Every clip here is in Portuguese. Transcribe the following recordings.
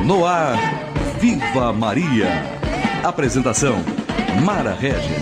No ar, Viva Maria. Apresentação, Mara Regis.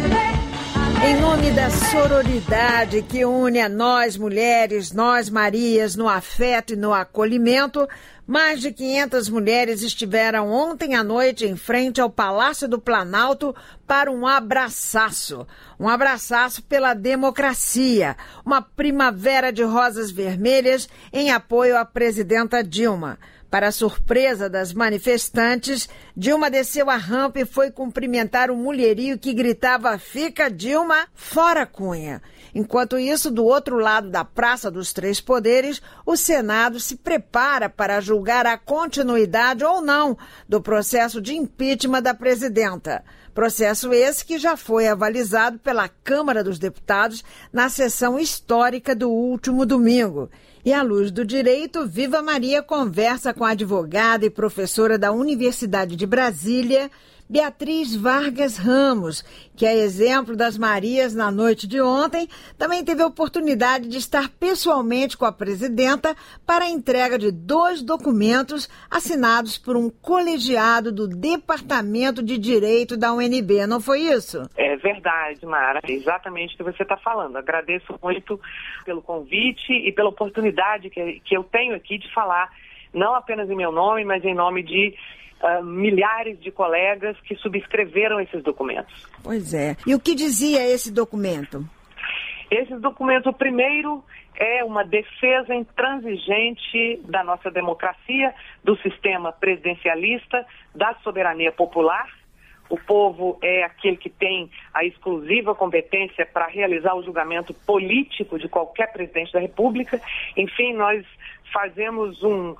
Em nome da sororidade que une a nós mulheres, nós Marias, no afeto e no acolhimento, mais de 500 mulheres estiveram ontem à noite em frente ao Palácio do Planalto para um abraçaço. Um abraçaço pela democracia, uma primavera de rosas vermelhas em apoio à presidenta Dilma. Para a surpresa das manifestantes, Dilma desceu a rampa e foi cumprimentar o mulherio que gritava "Fica Dilma, fora Cunha". Enquanto isso, do outro lado da Praça dos Três Poderes, o Senado se prepara para julgar a continuidade ou não do processo de impeachment da presidenta. Processo esse que já foi avalizado pela Câmara dos Deputados na sessão histórica do último domingo. E à luz do direito, Viva Maria conversa com a advogada e professora da Universidade de Brasília, Beatriz Vargas Ramos, que é exemplo das Marias na noite de ontem, também teve a oportunidade de estar pessoalmente com a presidenta para a entrega de 2 documentos assinados por um colegiado do Departamento de Direito da UNB, não foi isso? É verdade, Mara, é exatamente o que você está falando. Agradeço muito pelo convite e pela oportunidade que eu tenho aqui de falar, não apenas em meu nome, mas em nome de milhares de colegas que subscreveram esses documentos. Pois é. E o que dizia esse documento? Esse documento, o primeiro, é uma defesa intransigente da nossa democracia, do sistema presidencialista, da soberania popular. O povo é aquele que tem a exclusiva competência para realizar o julgamento político de qualquer presidente da República. Enfim, nós fazemos um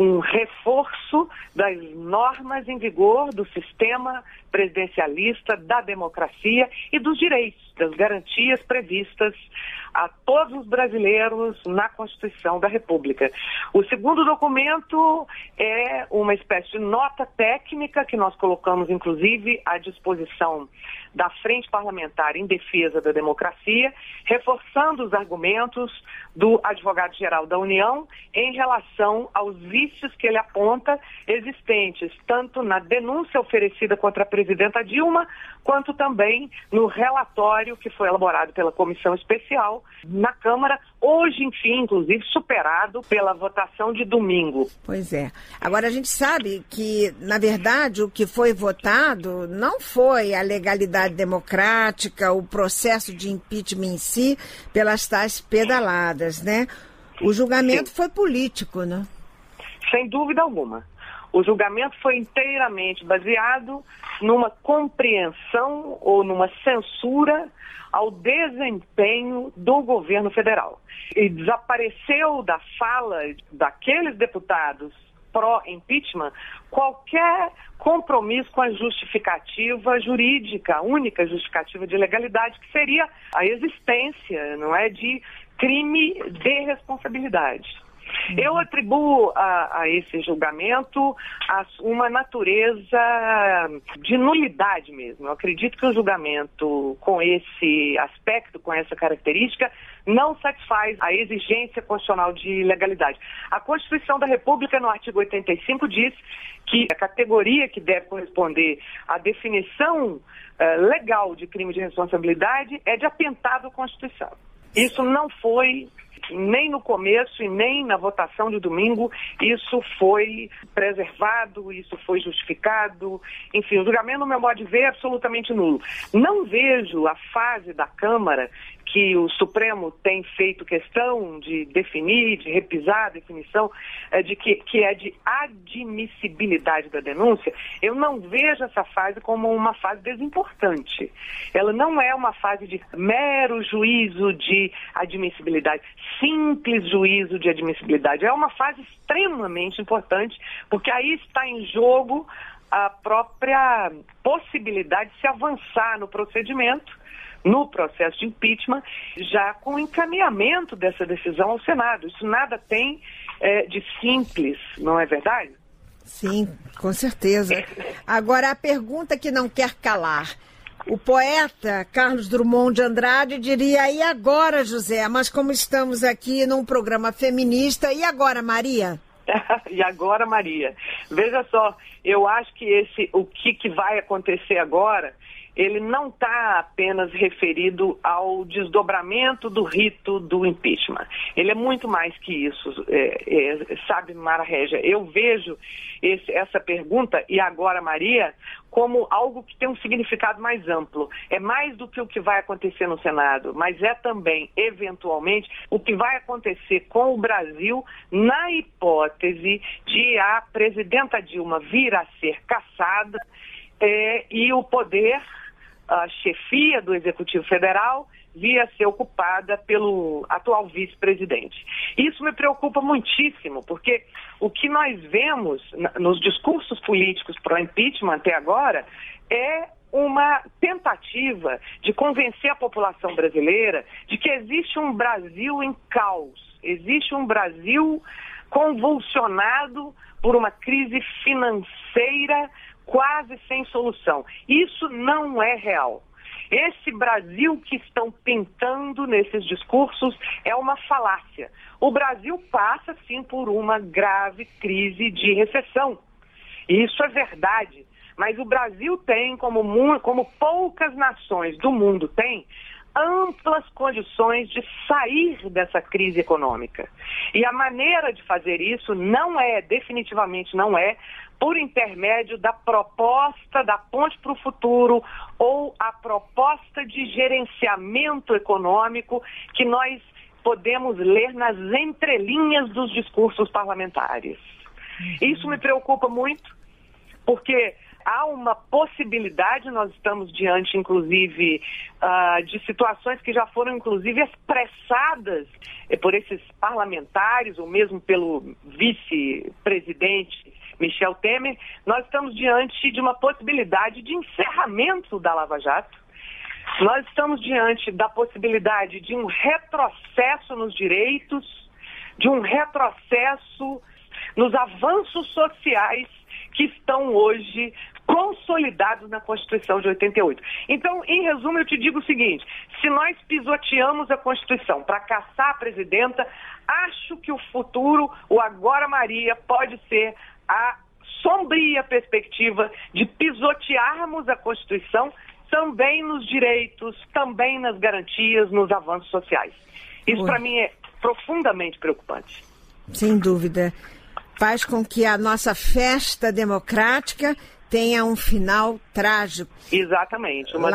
reforço das normas em vigor do sistema presidencialista, da democracia e dos direitos, das garantias previstas a todos os brasileiros na Constituição da República. O segundo documento é uma espécie de nota técnica que nós colocamos, inclusive, à disposição da Frente Parlamentar em Defesa da Democracia, reforçando os argumentos do advogado-geral da União em relação aos vícios que ele aponta existentes, tanto na denúncia oferecida contra a presidenta Dilma, quanto também no relatório que foi elaborado pela Comissão Especial na Câmara, hoje, enfim, inclusive superado pela votação de domingo. Pois é. Agora, a gente sabe que, na verdade, o que foi votado não foi a legalidade democrática, o processo de impeachment em si, pelas tais pedaladas, né? O julgamento foi político, né? Sem dúvida alguma. O julgamento foi inteiramente baseado numa compreensão ou numa censura ao desempenho do governo federal. E desapareceu da fala daqueles deputados pró-impeachment qualquer compromisso com a justificativa jurídica, a única justificativa de legalidade, que seria a existência, não é, de crime de responsabilidade. Eu atribuo a esse julgamento uma natureza de nulidade mesmo. Eu acredito que um julgamento com esse aspecto, com essa característica, não satisfaz a exigência constitucional de legalidade. A Constituição da República, no artigo 85, diz que a categoria que deve corresponder à definição legal de crime de responsabilidade é de atentado à Constituição. Isso não foi, nem no começo e nem na votação de domingo, isso foi preservado, isso foi justificado. Enfim, o julgamento, no meu modo de ver, é absolutamente nulo. Não vejo a fase da Câmara que o Supremo tem feito questão de definir, de repisar a definição, que é de admissibilidade da denúncia. Eu não vejo essa fase como uma fase desimportante. Ela não é uma fase de mero juízo de admissibilidade, simples juízo de admissibilidade. É uma fase extremamente importante, porque aí está em jogo a própria possibilidade de se avançar no procedimento, no processo de impeachment, já com o encaminhamento dessa decisão ao Senado. Isso nada tem de simples, não é verdade? Sim, com certeza. Agora, a pergunta que não quer calar. O poeta Carlos Drummond de Andrade diria: e agora, José? Mas como estamos aqui num programa feminista, e agora, Maria? E agora, Maria, veja só, eu acho que o que vai acontecer agora, ele não está apenas referido ao desdobramento do rito do impeachment. Ele é muito mais que isso, sabe, Mara Régia? Eu vejo essa pergunta, e agora, Maria, como algo que tem um significado mais amplo. É mais do que o que vai acontecer no Senado, mas é também, eventualmente, o que vai acontecer com o Brasil na hipótese de a presidenta Dilma vir a ser cassada e o poder, a chefia do Executivo Federal, vir a ser ocupada pelo atual vice-presidente. Isso me preocupa muitíssimo, porque o que nós vemos nos discursos políticos pró-impeachment até agora é uma tentativa de convencer a população brasileira de que existe um Brasil em caos, existe um Brasil convulsionado por uma crise financeira quase sem solução. Isso não é real. Esse Brasil que estão pintando nesses discursos é uma falácia. O Brasil passa, sim, por uma grave crise de recessão. Isso é verdade. Mas o Brasil tem, como poucas nações do mundo têm, amplas condições de sair dessa crise econômica. E a maneira de fazer isso definitivamente não é, por intermédio da proposta da Ponte para o Futuro ou a proposta de gerenciamento econômico que nós podemos ler nas entrelinhas dos discursos parlamentares. Isso me preocupa muito, porque há uma possibilidade, nós estamos diante, inclusive, de situações que já foram, inclusive, expressadas por esses parlamentares, ou mesmo pelo vice-presidente Michel Temer. Nós estamos diante de uma possibilidade de encerramento da Lava Jato. Nós estamos diante da possibilidade de um retrocesso nos direitos, de um retrocesso nos avanços sociais que estão hoje consolidados na Constituição de 88. Então, em resumo, eu te digo o seguinte: se nós pisoteamos a Constituição para caçar a presidenta, acho que o futuro, o agora Maria, pode ser a sombria perspectiva de pisotearmos a Constituição também nos direitos, também nas garantias, nos avanços sociais. Isso, para mim, é profundamente preocupante. Sem dúvida. Faz com que a nossa festa democrática tenha um final trágico. Exatamente. Uma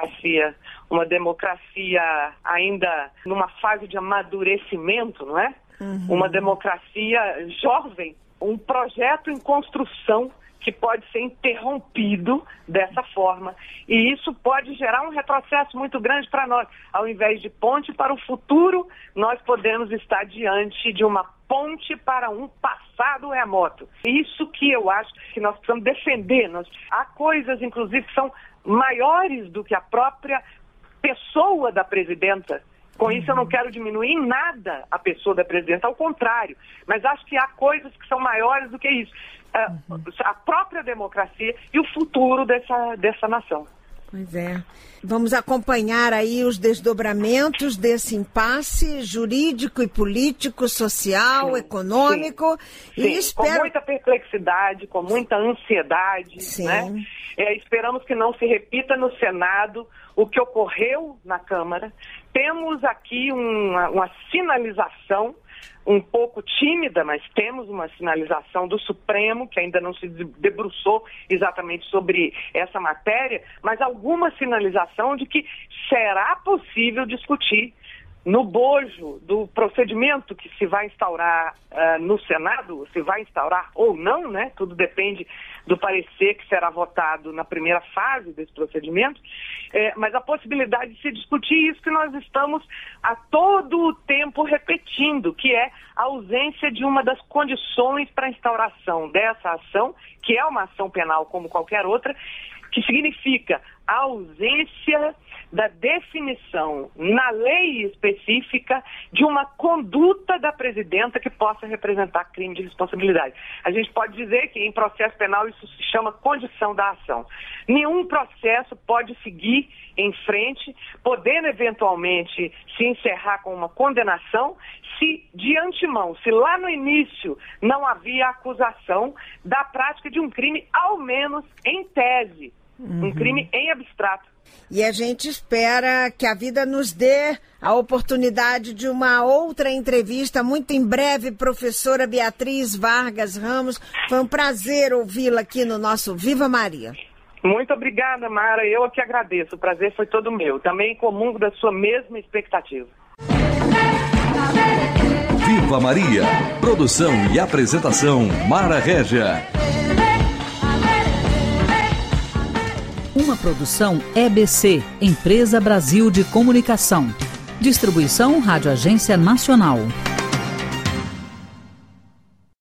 democracia ainda numa fase de amadurecimento, não é? Uhum. Uma democracia jovem, um projeto em construção que pode ser interrompido dessa forma. E isso pode gerar um retrocesso muito grande para nós. Ao invés de ponte para o futuro, nós podemos estar diante de uma ponte para um passado remoto. Isso que eu acho que nós precisamos defender. Há coisas, inclusive, que são maiores do que a própria pessoa da presidenta. Com isso eu não quero diminuir em nada a pessoa da presidenta, ao contrário. Mas acho que há coisas que são maiores do que isso. A própria democracia e o futuro dessa nação. Pois é. Vamos acompanhar aí os desdobramentos desse impasse jurídico e político, social, econômico. Sim. E com muita perplexidade, com muita ansiedade. Sim. Né? Esperamos que não se repita no Senado o que ocorreu na Câmara. Temos aqui uma sinalização um pouco tímida, mas temos uma sinalização do Supremo, que ainda não se debruçou exatamente sobre essa matéria, mas alguma sinalização de que será possível discutir no bojo do procedimento que se vai instaurar no Senado, se vai instaurar ou não, né? Tudo depende do parecer que será votado na primeira fase desse procedimento, mas a possibilidade de se discutir isso que nós estamos a todo o tempo repetindo, que é a ausência de uma das condições para a instauração dessa ação, que é uma ação penal como qualquer outra, que significa a ausência da definição na lei específica de uma conduta da presidenta que possa representar crime de responsabilidade. A gente pode dizer que em processo penal isso se chama condição da ação. Nenhum processo pode seguir em frente, podendo eventualmente se encerrar com uma condenação, se de antemão, se lá no início não havia acusação da prática de um crime, ao menos em tese, um crime em abstrato. E a gente espera que a vida nos dê a oportunidade de uma outra entrevista muito em breve, professora Beatriz Vargas Ramos. Foi um prazer ouvi-la aqui no nosso Viva Maria. Muito obrigada, Mara. Eu que agradeço. O prazer foi todo meu. Também comungo da sua mesma expectativa. Viva Maria. Produção e apresentação, Mara Régia. Uma produção EBC, Empresa Brasil de Comunicação. Distribuição Rádio Agência Nacional.